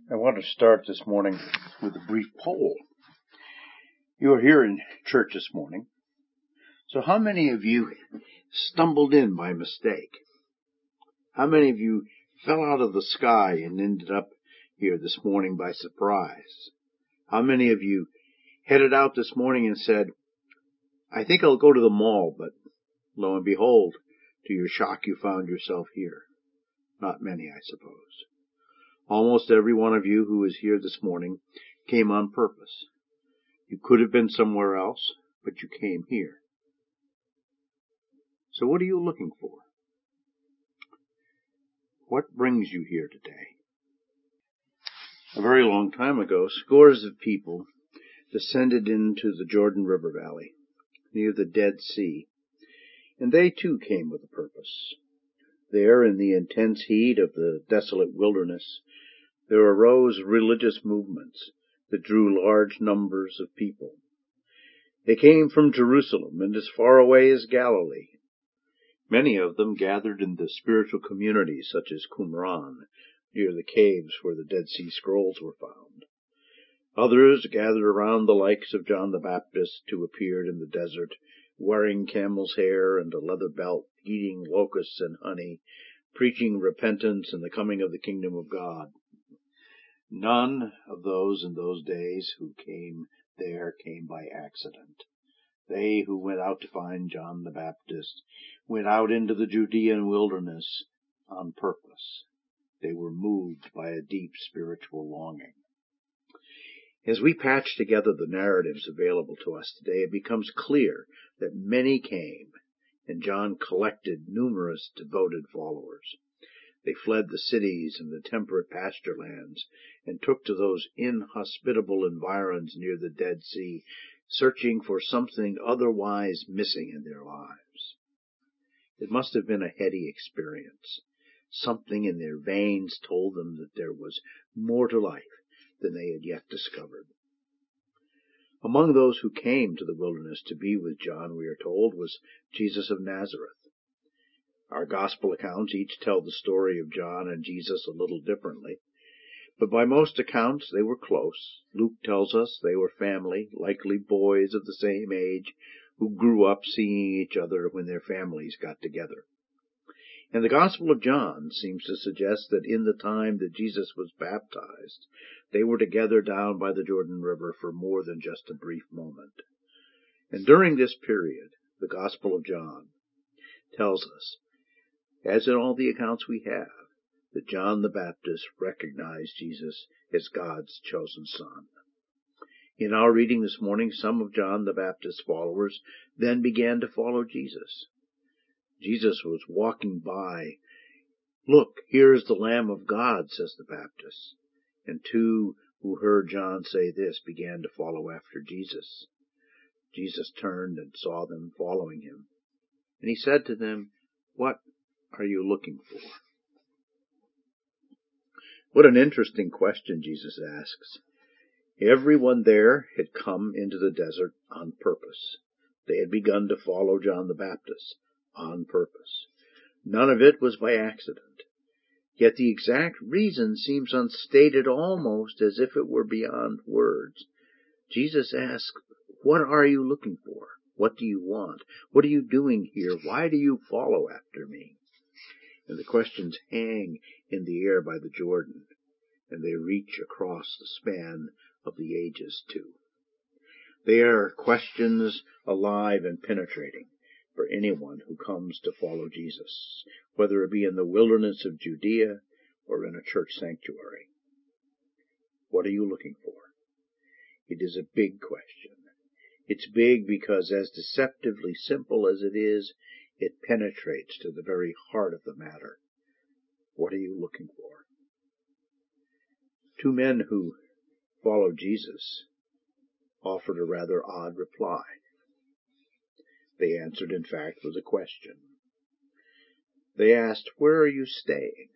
I want to start this morning with a brief poll. You are here in church this morning, so how many of you stumbled in by mistake? How many of you fell out of the sky and ended up here this morning by surprise? How many of you headed out this morning and said, I think I'll go to the mall, but lo and behold, to your shock you found yourself here? Not many, I suppose. Almost every one of you who is here this morning came on purpose. You could have been somewhere else, but you came here. So what are you looking for? What brings you here today? A very long time ago, scores of people descended into the Jordan River Valley, near the Dead Sea, and they too came with a purpose. There, in the intense heat of the desolate wilderness, there arose religious movements that drew large numbers of people. They came from Jerusalem and as far away as Galilee. Many of them gathered in the spiritual communities such as Qumran, near the caves where the Dead Sea Scrolls were found. Others gathered around the likes of John the Baptist, who appeared in the desert, wearing camel's hair and a leather belt, eating locusts and honey, preaching repentance and the coming of the kingdom of God. None of those in those days who came there came by accident. They who went out to find John the Baptist went out into the Judean wilderness on purpose. They were moved by a deep spiritual longing. As we patch together the narratives available to us today, it becomes clear that many came, and John collected numerous devoted followers. They fled the cities and the temperate pasture lands and took to those inhospitable environs near the Dead Sea, searching for something otherwise missing in their lives. It must have been a heady experience. Something in their veins told them that there was more to life than they had yet discovered. Among those who came to the wilderness to be with John, we are told, was Jesus of Nazareth. Our gospel accounts each tell the story of John and Jesus a little differently, but by most accounts they were close. Luke tells us they were family, likely boys of the same age, who grew up seeing each other when their families got together. And the Gospel of John seems to suggest that in the time that Jesus was baptized, they were together down by the Jordan River for more than just a brief moment. And during this period, the Gospel of John tells us, as in all the accounts we have, that John the Baptist recognized Jesus as God's chosen son. In our reading this morning, some of John the Baptist's followers then began to follow Jesus. Jesus was walking by. Look, here is the Lamb of God, says the Baptist. And two who heard John say this began to follow after Jesus. Jesus turned and saw them following him. And he said to them, What are you looking for? What an interesting question Jesus asks. Everyone there had come into the desert on purpose. They had begun to follow John the Baptist on purpose. None of it was by accident. Yet the exact reason seems unstated, almost as if it were beyond words. Jesus asks, What are you looking for? What do you want? What are you doing here? Why do you follow after me? And the questions hang in the air by the Jordan, and they reach across the span of the ages too. They are questions alive and penetrating for anyone who comes to follow Jesus, whether it be in the wilderness of Judea or in a church sanctuary. What are you looking for? It is a big question. It's big because, as deceptively simple as it is, it penetrates to the very heart of the matter. What are you looking for? Two men who followed Jesus offered a rather odd reply. They answered, in fact, with a question. They asked, Where are you staying?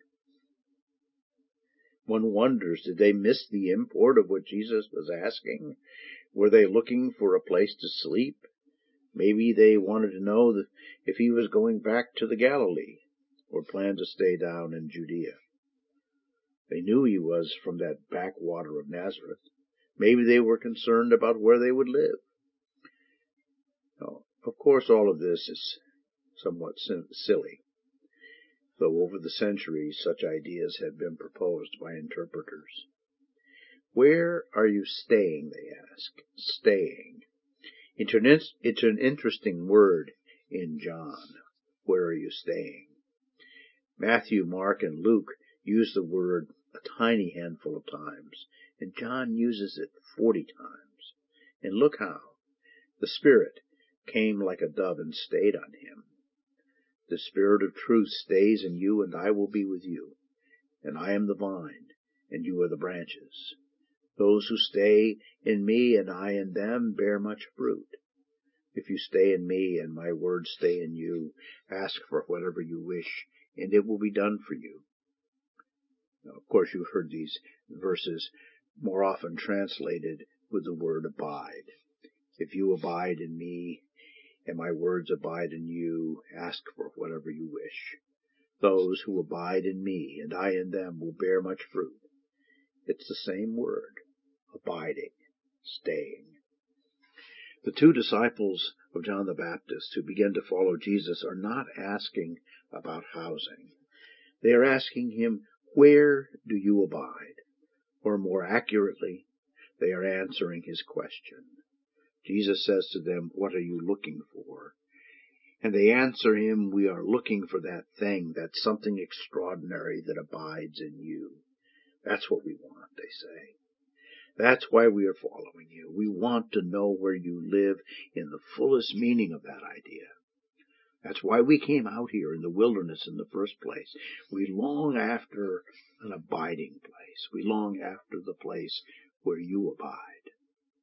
One wonders, did they miss the import of what Jesus was asking? Were they looking for a place to sleep? Maybe they wanted to know if he was going back to the Galilee or planned to stay down in Judea. They knew he was from that backwater of Nazareth. Maybe they were concerned about where they would live. Now, of course, all of this is somewhat silly, though over the centuries such ideas have been proposed by interpreters. Where are you staying, they ask. Staying. It's an interesting word in John. Where are you staying? Matthew, Mark, and Luke use the word a tiny handful of times, and John uses it 40 times. And look how. The Spirit came like a dove and stayed on him. The Spirit of truth stays in you, and I will be with you. And I am the vine, and you are the branches. Those who stay in me and I in them bear much fruit. If you stay in me and my words stay in you, ask for whatever you wish, and it will be done for you. Now, of course, you've heard these verses more often translated with the word abide. If you abide in me and my words abide in you, ask for whatever you wish. Those who abide in me and I in them will bear much fruit. It's the same word, abiding, staying. The two disciples of John the Baptist who begin to follow Jesus are not asking about housing. They are asking him, where do you abide? Or more accurately, they are answering his question. Jesus says to them, what are you looking for? And they answer him, we are looking for that thing, that something extraordinary that abides in you. That's what we want, they say. That's why we are following you. We want to know where you live in the fullest meaning of that idea. That's why we came out here in the wilderness in the first place. We long after an abiding place. We long after the place where you abide.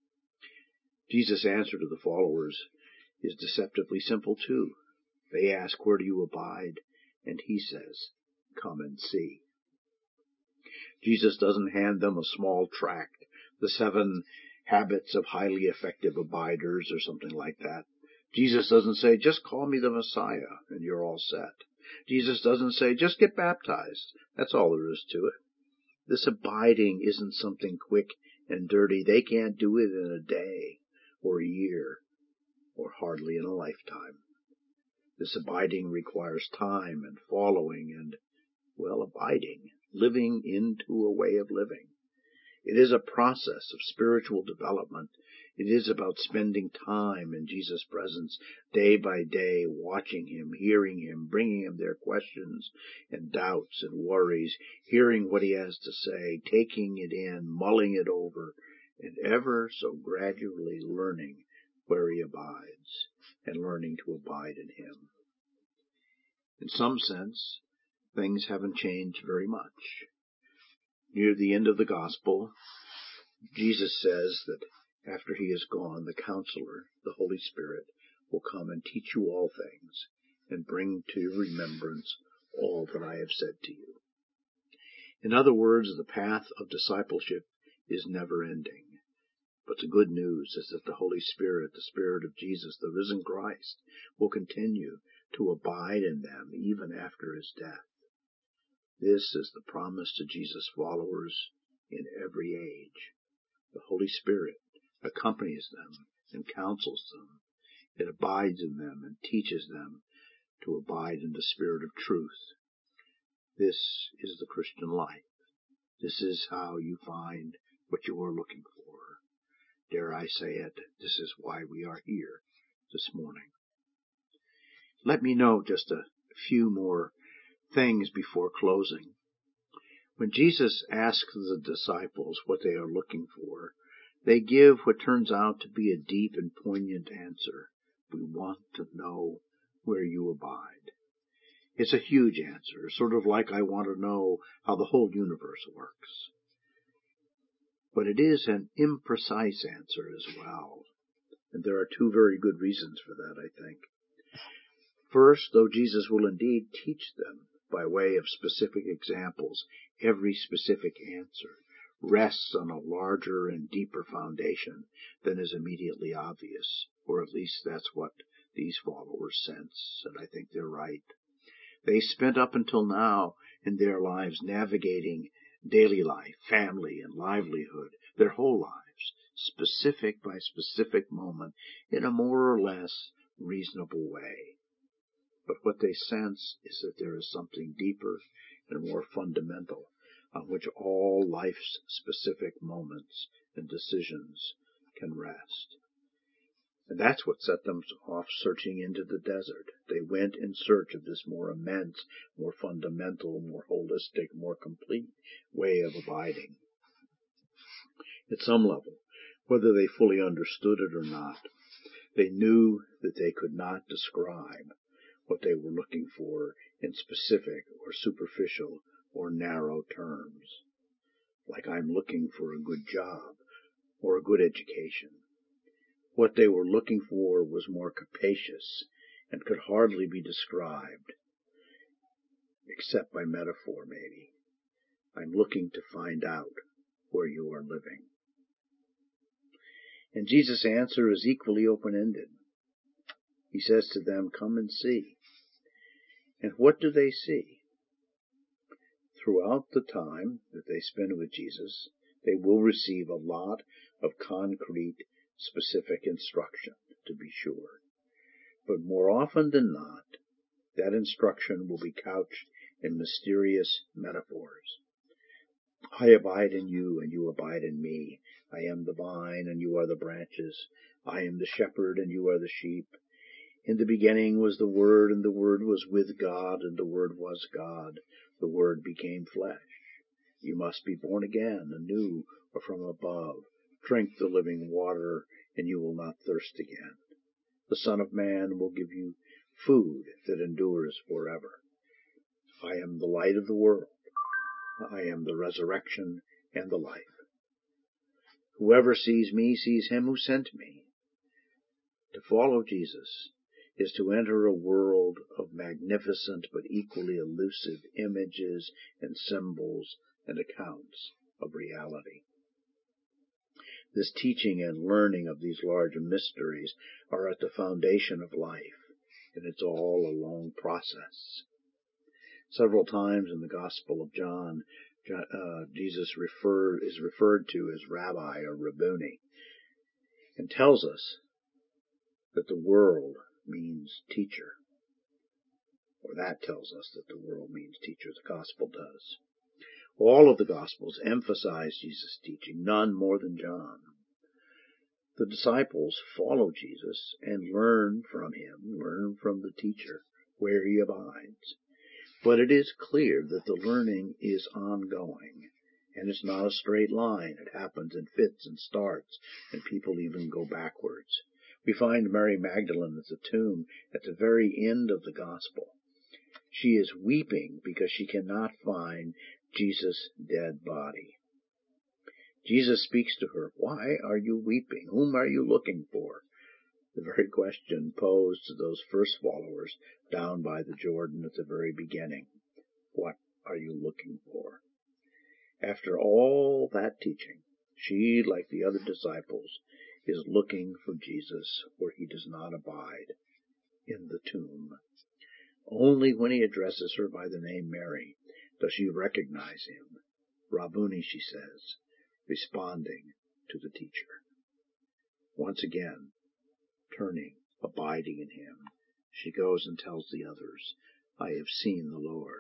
Jesus' answer to the followers is deceptively simple too. They ask, where do you abide? And he says, come and see. Jesus doesn't hand them a small tract, the 7 habits of highly effective abiders or something like that. Jesus doesn't say, just call me the Messiah and you're all set. Jesus doesn't say, just get baptized. That's all there is to it. This abiding isn't something quick and dirty. They can't do it in a day or a year or hardly in a lifetime. This abiding requires time and following and, well, abiding, living into a way of living. It is a process of spiritual development. It is about spending time in Jesus' presence day by day, watching him, hearing him, bringing him their questions and doubts and worries, hearing what he has to say, taking it in, mulling it over, and ever so gradually learning where he abides and learning to abide in him. In some sense, things haven't changed very much. Near the end of the gospel, Jesus says that after he is gone, the Counselor, the Holy Spirit, will come and teach you all things and bring to your remembrance all that I have said to you. In other words, the path of discipleship is never ending. But the good news is that the Holy Spirit, the Spirit of Jesus, the risen Christ, will continue to abide in them even after his death. This is the promise to Jesus' followers in every age. The Holy Spirit accompanies them and counsels them. It abides in them and teaches them to abide in the Spirit of truth. This is the Christian life. This is how you find what you are looking for. Dare I say it, this is why we are here this morning. Let me note just a few more things before closing. When Jesus asks the disciples what they are looking for, they give what turns out to be a deep and poignant answer. We want to know where you abide. It's a huge answer, sort of like I want to know how the whole universe works. But it is an imprecise answer as well. And there are 2 very good reasons for that, I think. First, though Jesus will indeed teach them by way of specific examples, every specific answer rests on a larger and deeper foundation than is immediately obvious, or at least that's what these followers sense, and I think they're right. They spent up until now in their lives navigating daily life, family, and livelihood, their whole lives, specific by specific moment, in a more or less reasonable way. But what they sense is that there is something deeper and more fundamental on which all life's specific moments and decisions can rest. And that's what set them off searching into the desert. They went in search of this more immense, more fundamental, more holistic, more complete way of abiding. At some level, whether they fully understood it or not, they knew that they could not describe what they were looking for in specific or superficial or narrow terms. Like I'm looking for a good job or a good education. What they were looking for was more capacious and could hardly be described, except by metaphor maybe. I'm looking to find out where you are living. And Jesus' answer is equally open-ended. He says to them, come and see. And what do they see? Throughout the time that they spend with Jesus, they will receive a lot of concrete, specific instruction, to be sure. But more often than not, that instruction will be couched in mysterious metaphors. I abide in you, and you abide in me. I am the vine, and you are the branches. I am the shepherd, and you are the sheep. In the beginning was the Word, and the Word was with God, and the Word was God. The Word became flesh. You must be born again, anew, or from above. Drink the living water, and you will not thirst again. The Son of Man will give you food that endures forever. I am the light of the world. I am the resurrection and the life. Whoever sees me sees him who sent me. To follow Jesus is to enter a world of magnificent but equally elusive images and symbols and accounts of reality. This teaching and learning of these large mysteries are at the foundation of life, and it's all a long process. Several times in the Gospel of John, Jesus is referred to as Rabbi or Rabboni, and tells us that the world means teacher. Or that tells us that the world means teacher. The Gospel does. All of the Gospels emphasize Jesus' teaching, none more than John. The disciples follow Jesus and learn from him, learn from the teacher, where he abides. But it is clear that the learning is ongoing, and it's not a straight line. It happens in fits and starts, and people even go backwards. We find Mary Magdalene at the tomb at the very end of the Gospel. She is weeping because she cannot find Jesus' dead body. Jesus speaks to her, why are you weeping? Whom are you looking for? The very question posed to those first followers down by the Jordan at the very beginning. What are you looking for? After all that teaching, she, like the other disciples, is looking for Jesus where he does not abide, in the tomb. Only when he addresses her by the name Mary does she recognize him. Rabboni, she says, responding to the teacher. Once again, turning, abiding in him, she goes and tells the others, I have seen the Lord.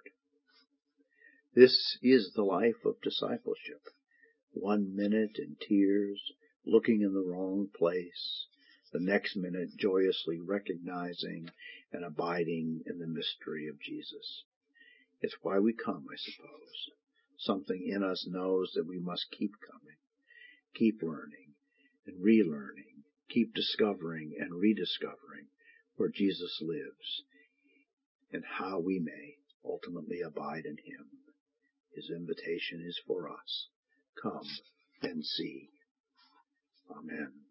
This is the life of discipleship. 1 minute in tears, looking in the wrong place, the next minute joyously recognizing and abiding in the mystery of Jesus. It's why we come, I suppose. Something in us knows that we must keep coming, keep learning and relearning, keep discovering and rediscovering where Jesus lives and how we may ultimately abide in him. His invitation is for us. Come and see. Amen.